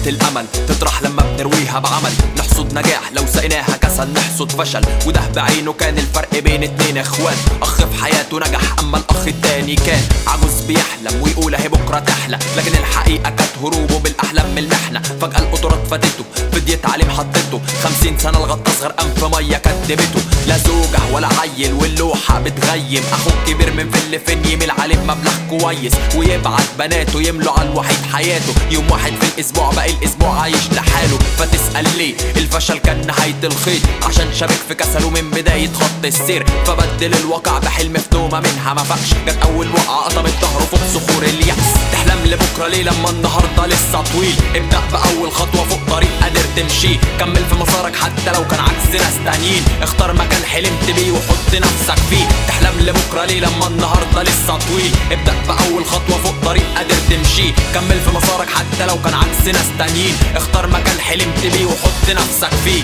بذرة الأمل تطرح لما بنرويها بعمل. نحصد نجاح لو سقيناها كسل، نحصد فشل وده بعينه كان الفرق بين اتنين اخوات. أخ في حياته نجح أما الأخ التاني كان عجوز بيحلم ويقول اهي بكرة تحلى، لكن الحقيقة كانت هروبه بالأحلام من المحنة. فجأة القطرات فاتته فديت عليه محطته، 50 سنة الغطاس غرقان في مية كدبته. لا زوجة ولا عيل واللوحة بتغيم، أخوه كبير من فين يميل عليه بمبلغ كويس ويبعت بناته يملوا على الوحيد حياته. يوم واحد في الأسبوع باقي الأسبوع عايش لحاله. فتسأل ليه الفشل كان نهاية الخيط؟ عشان شابك في كسله من بداية خط السير، فبدل الواقع بحلم في نومة منها ما فاقش. جت أول وقعة قطمت ظهره فوق صخور اليأس. تحلم لبكرة ليه لما النهاردة لسه طويل؟ ابدأ بأول خطوة فوق طريق قادر تمشيه، كمل في مسارك حتى لو كان عكس ناس تانيين. اختار مكان حلمت بيه وحط نفسك فيه. تحلم لبكرة ليه لما النهاردة لسه طويل؟ ابدأ بأول خطوة فوق طريق قادر تمشيه، كمل في مسارك حتى لو كان عكس ناس تانيين. اختار مكان حلمت بيه وحط نفسك فيه.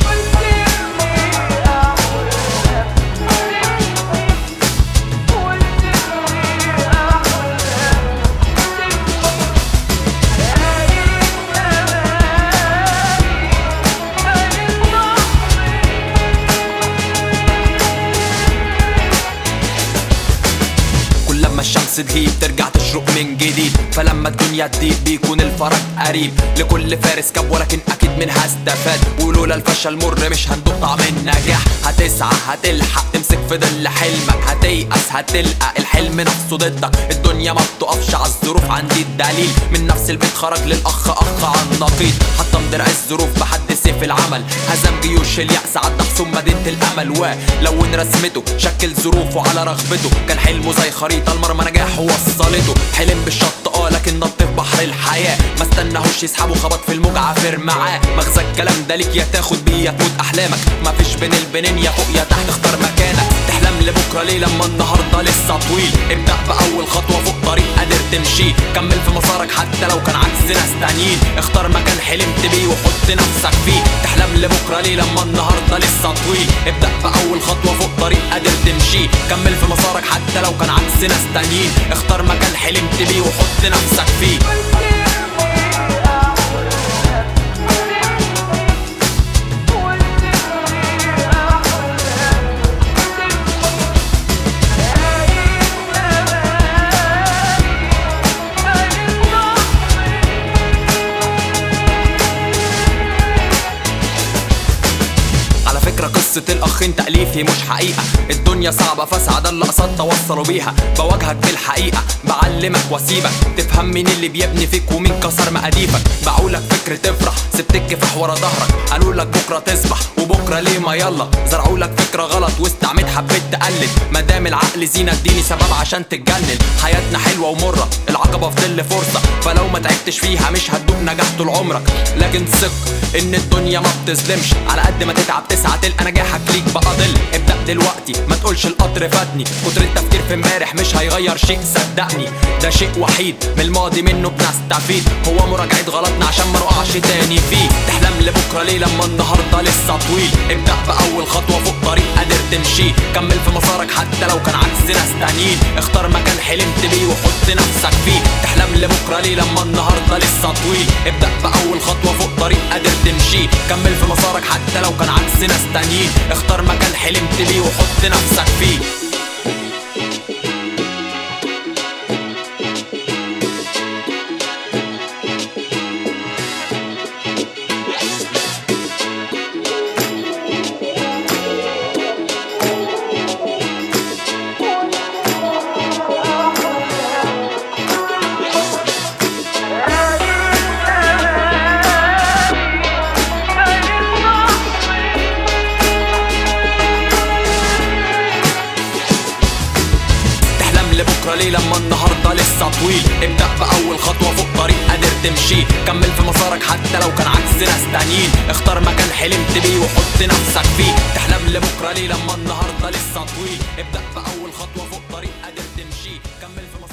لما الشمس تغيب ترجع تشرق من جديد، فلما الدنيا تضيق بيكون الفرج قريب. لكل فارس كاب ولكن اكيد منها استفاد، ولولا الفشل مر مش هندوق طعم النجاح. هتسعى هتلحق تمسك في ظل حلمك، هتيأس هتلقى الحلم نفسه ضدك. الدنيا ما بتقفش عالظروف، عندي الدليل من نفس البيت خرج للأخ أخ عن نقيض. حطم درع الظروف بحد سيف العمل، هزم جيوش اليأس عدى حصون مدينة الأمل. ولون رسمته شكل ظروفه على رغبته، كان حلمه زي خريطة المرمى نجاحه وصلته. حلم بالشط لكن نط في بحر الحياة، ما استناهوش يسحبه خبط في الموج عافر معاه. مغزى الكلام ده ليك يا تاخد بيه يا تموت احلامك، مفيش بين البنين يا فوق يا تحت اختار مكانك. تحلم لبكرة ليه لما النهاردة لسه طويل؟ ابدأ بأول خطوة فوق طريق قادر تمشيه، كمل في مسارك حتى لو كان عكس ناس تانيين. اختار مكان حلمت بيه وحط نفسك فيه. تحلم لبكرة ليه لما النهاردة لسه طويل؟ ابدأ بأول خطوة فوق طريق قادر تمشيه، كمل في مسارك حتى لو كان عكس ناس تانيين. اختار مكان حلمت بيه وحط نفسك فيه. قصة الأخين تأليفي مش حقيقة، الدنيا صعبة فاسعة ده اللي قصدت أوصلوا بيها. بواجهك بالحقيقة بعلمك واسيبك، تفهم مين اللي بيبني فيك ومين كسر مقاديفك. باعولك فكر تفرح سبت الكفاح ورا ظهرك، قالولك بكرة تصبح وبكرة ليه ما يلا. زرعولك فكرة غلط واستعميت حبيت تقلد، مادام العقل زينة اديني سبب عشان تتجنن. حياتنا حلوة ومرة العقبة في ظل فرصة، فلو ما تعبتش فيها مش هتدوق نجاح طول عمرك. لكن ثق ان الدنيا ما بتظلمش، على قد ما تتعب تسعى تلقى نجاحك ليك بقى ضل. ابدأ دلوقتي ما تقولش القطر فاتني، كتر التفكير في امبارح مش هيغير شيء صدقني. ده شيء وحيد من الماضي منه بنستفيد، هو مراجعة غلطنا عشان ما نقعش تاني فيه. تحلم لبكرة ليه لما النهاردة لسه طويل؟ ابدأ بأول خطوة فوق طريق قادر تمشيه، كمل في مسارك حتى لو كان عكس ناس تانيين. اختار مكان حلمت بيه وحط نفسك فيه. تحلم لبكرة ليه لما النهاردة لسه طويل؟ ابدأ بأول خطوة فوق طريق قادر تمشيه، كمل في مسارك حتى لو كان عكس ناس تانيين. اختار مكان حلمت بيه وحط نفسك فيه. لبكرة ليه لما النهاردة لسه طويل؟ ابدأ بأول خطوة فوق طريق قادر تمشيه، كمل في مسارك حتى لو كان عكس ناس تانيين. اختار مكان حلمت بيه وحط نفسك فيه. تحلم لبكرة ليه لما النهاردة لسه طويل؟ ابدأ بأول خطوة فوق طريق قادر تمشيه، كمل في